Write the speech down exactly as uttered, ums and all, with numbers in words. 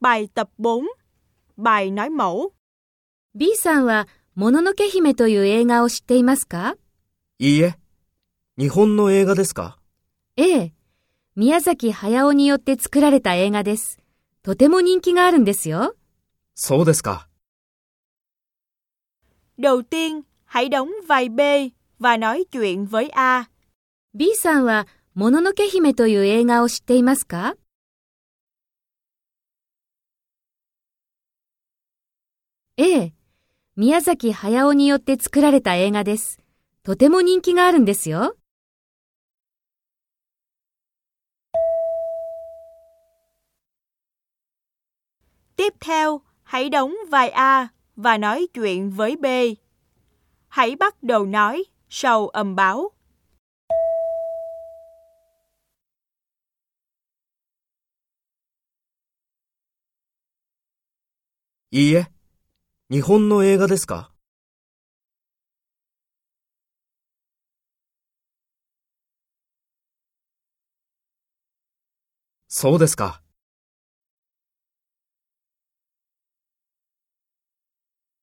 Bài tập bốn. Bài nói mẫu. B さんは、もののけ姫という映画を知っていますか？ いいえ、日本の映画ですか？ ええ、宮崎駿によって作られた映画です。とても人気があるんですよ。 そうですか。 Đầu tiên, hãy đóng vai B và nói chuyện với A. B さんは、もののけ姫という映画を知っていますか？ええ、宮崎駿によって作られた映画です。とても人気があるんですよ。 Tiếp theo, hãy đóng vai A và nói chuyện với B. Hãy bắt đầu nói sau âm báo. いいえ、日本の映画ですか？そうですか。